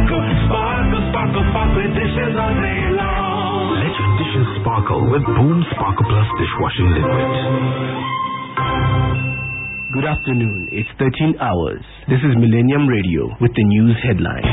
sparkle, sparkle, sparkle, sparkle dishes all day long. Let your dishes sparkle with Boom Sparkle Plus dishwashing liquid. Good afternoon. It's 13 hours. This is Millennium Radio with the news headlines.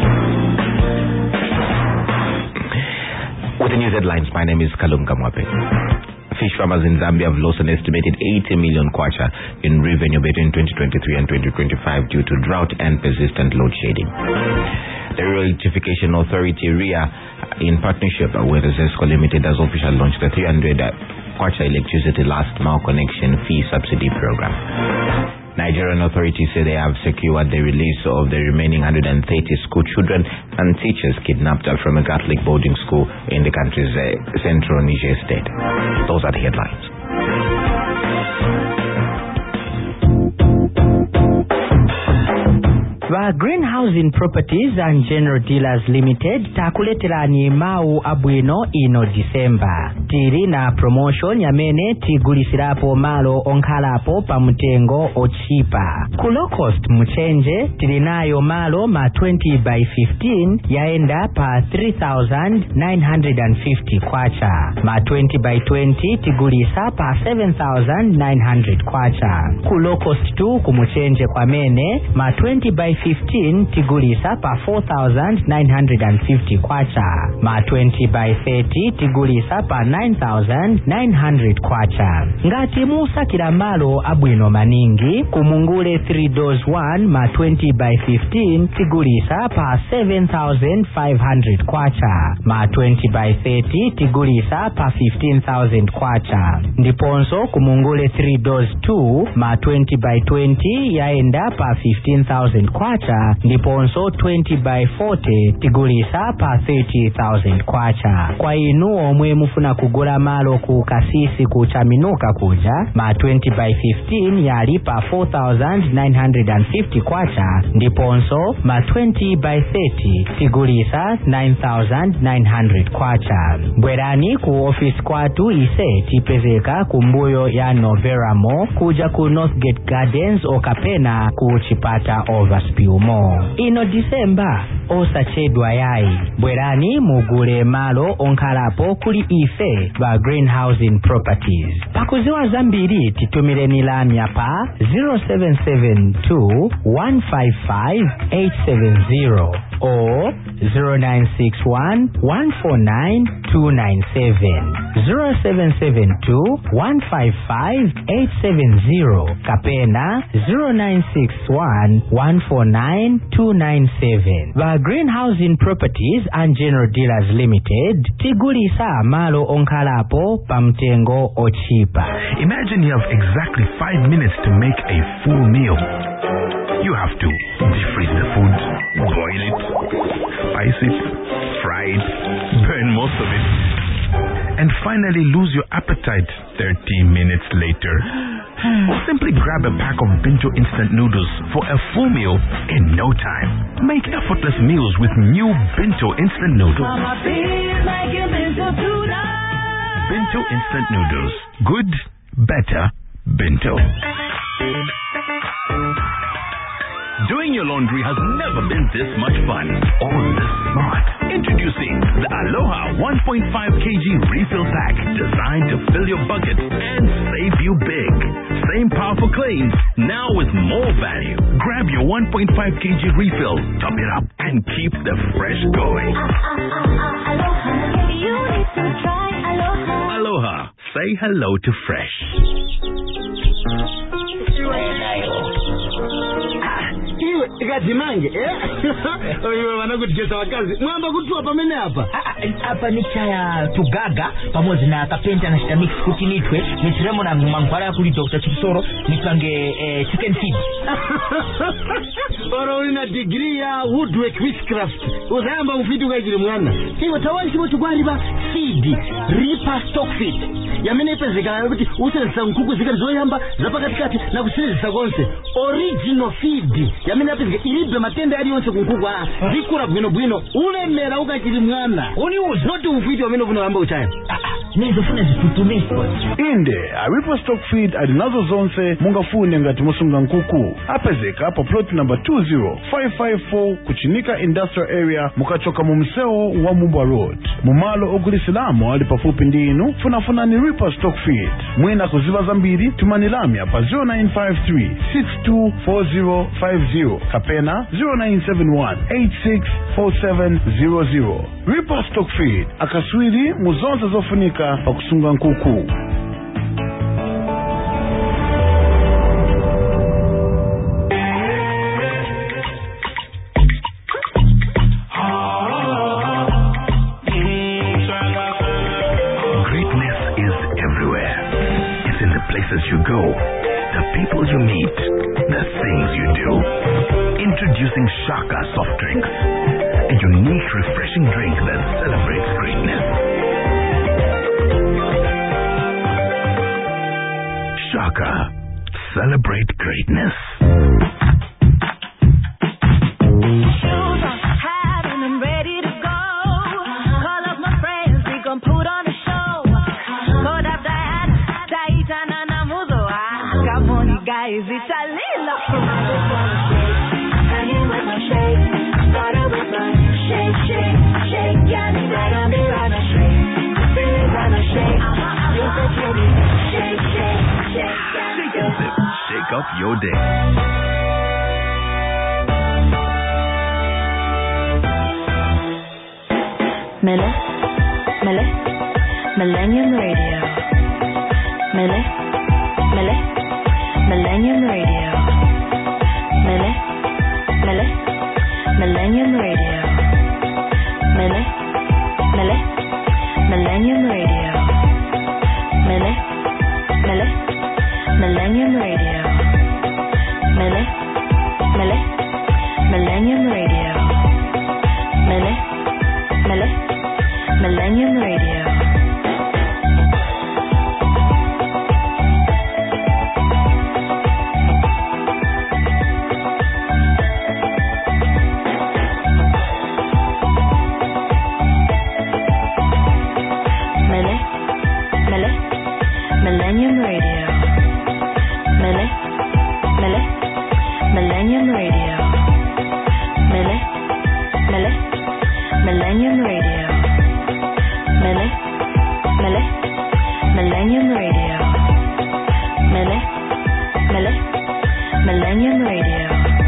With the news headlines, my name is Kalunga Mwape. Fish farmers in Zambia have lost an estimated 80 million kwacha in revenue between 2023 and 2025 due to drought and persistent load shedding. The Rural Electrification Authority, REA, in partnership with ZESCO Limited, has officially launched the 300 kwacha electricity last mile connection fee subsidy program. Nigerian authorities say they have secured the release of the remaining 130 school children and teachers kidnapped from a Catholic boarding school in the country's central Niger state. Those are the headlines. Va Greenhousing Properties and General Dealers Limited takuleterani mau abwino ino December. Tiri na promotion yamene tigulisirapo malo onkalapo pa mtengo ochipa. Ku low cost mchenje tirinayo malo ma 20 by 15 yaenda pa 3,950 kwacha. Ma 20 by 20 tigulisa pa 7,900 kwacha. Ku low cost tu kumchenje kwa mene ma 20 by 15 tigulisa pa 4,950 kwacha. Ma 20 by 30 tigulisa pa 9,900 kwacha. Ngati musa kila malo abwino maningi kumungule 3 doors 1 ma 20 by 15 tigulisa pa 7,500 kwacha. Ma 20 by 30 tigulisa pa 15,000 kwacha. Ndiponso kumungule 3 doors 2 ma 20 by 20 yaenda pa 15,000 kwacha. Ndiponso 20 by 40 tigulisa pa 30,000 kwacha. Kwa inu omwe mufuna kugula malo ku kasisi kuchaminuka kuja ma 20 by 15 yali pa 4,950 kwacha. Ndiponso ma 20 by 30 tigulisa 9,900 kwacha. Bwerani ku office kwatu ise tipezeka kumbuyo ya Noveramo kuja ku Northgate Gardens okapena ku Chipata Overspill Mall. Ino December osachedwa yai. Bwerani mugule malo onkalapo kuli ife va Greenhousing Properties. Pakuziwa zambiri titumireni lamya pa 0772 155 870 or 0961 149 297 0772 155 870 kapena 0961 149 297. Va Greenhousing Properties and General Dealers Limited tigulisa malo onkalapo pa mtengo ochipa. Imagine you have exactly 5 minutes to make a full meal. You have to defreeze the food, boil it, spice it, fry it, burn most of it, and finally lose your appetite 30 minutes later. Simply grab a pack of Binto instant noodles for a full meal in no time. Make effortless meals with new Binto instant noodles. Mama, please make your Binto noodles. Binto instant noodles. Good, better, Binto. Doing your laundry has never been this much fun or this smart. Introducing the Aloha 1.5 kg refill pack designed to fill your bucket and save you big. Same powerful claims, now with more value. Grab your 1.5 kg refill, top it up, and keep the fresh going. Aloha. You need to try Aloha. Aloha. Say hello to fresh. Ikazimange oyo wanakutesa wakazi mwamba kutua pamene hapa ni chaya tugaga pamoja na kapenta na shitamix kutinitwe nitiremo na mangwara kuli Dr. Chipsoro nitwange chicken feed. Oro ina degree ya woodwork witchcraft uzayamba ufitu kajiri mwana hiyo tawali chimo chugwariba feed reaper stock feed yamene ipezekana kuti usenza nkuku zikalizoyamba zapakatikati na kusenza konse original feed yamene apezeka ilibe matende ali yonse kunkuku zikura bwino ulemera ukachiri mwana oni uzoti ufiti wamene vunalamba uchaya nizofuna zifutumiswa inde aripo stock feed alinazo zonse mungafune ngati musunga nkuku apezeka apa plot number 20554 kuchinika industrial area mukachoka mu mseo wa Mubwa Road mumalo ogulisilamo ali pafupi ndinu funafunani Reaper stock feed mwina kuziva zambiri tumanilamya pa 0953 624050 kapena 0971 864700 Reaper stock feed akaswiri muzonse zofunika pa kusunga nkuku. Places you go, the people you meet, the things you do. Introducing Shaka soft drinks, a unique refreshing drink that celebrates greatness. Shaka, celebrate greatness. Shoes on, hat, and I'm ready to go. Call up my friends, we gon' put on a show. Code up the hat, Taitana Namudo. Come on, you guys, it's a little hanging with my shake. Started with my shake, shake, shake. Yeah, me that I'm be on a shake. Feeling on a shake. It's a kitty. Shake, shake, shake. Shake and sip, shake up your day. Millennium Radio. Millennium Radio. Millennium Radio. Millennium Radio. Millennium Radio. Millennium Radio. Millennium Radio. Millennium Radio. Millennium Radio. Millennium Radio. Millennium Radio. Millennium Radio.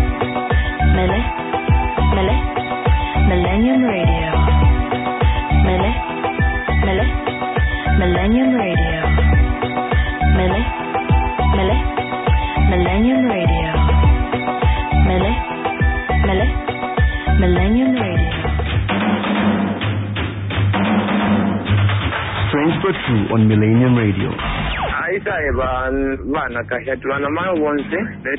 Millennium Radio. Millennium Radio. Millennium Radio. Millennium Radio. Strange but True on Millennium Radio. Aitaiba vana kashatulana mayo wonse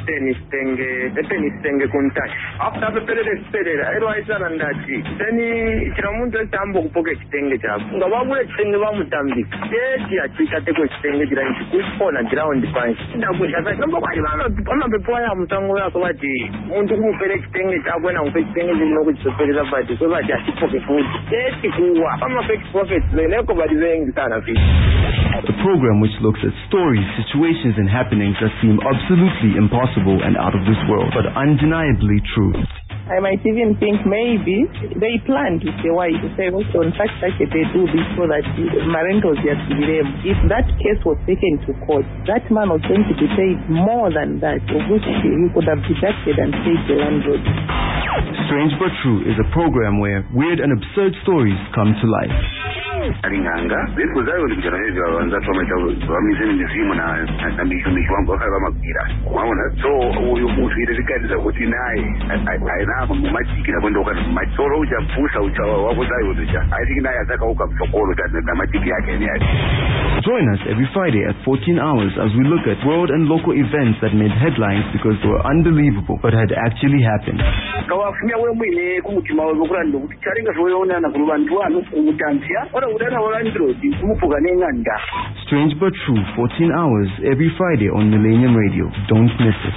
leteni kuntashi after pepelele ero aisana ndati teni chiramuntu tambo kupoke chitenge chako ngababule chitenge bamutambika eti achikate ko chitenge jira kuipona ground punch ndakushaka nomba kwali vana bepoya ya mutango yako bati muntu kumupele chitenge chako na umpe chitenge jino kuchipeleza bati so bati asipoke futhi eti kuwa ama fake profits leko bali wengi sana fish. The program which looks at stories, situations and happenings that seem absolutely impossible and out of this world, but undeniably true. I might even think maybe they planned with the wife to say, okay, on such a day do this so that my rentals have to be them. If that case was taken to court, that man was going to be paid more than that, of which he could have deducted and paid the landlord. Strange but True is a program where weird and absurd stories come to life. Alinganga bekuzayo ndikira hivyo wanza tometa wamizeni mizimu na mishu wangu wakala magira waona so uyu ufire vikadiza kuti naye aina mumachiki na kwenda ukati machoro uchapusa uchawa wakuzayo tucha I think naye ataka ukapsokolo na machiki yake ni yake. Join us every Friday at 14 hours as we look at world and local events that made headlines because they were unbelievable but had actually happened. Kawafumia wewe mwine kumutima wewe kula ndo kuti charinga zoyona na kulubantu wanu kumutanzia ora udana walandrodi kumupuka nenganda. Strange but True, 14 hours every Friday on Millennium Radio. Don't miss it.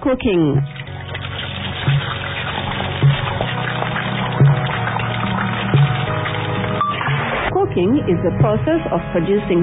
cooking. Cooking is the process of producing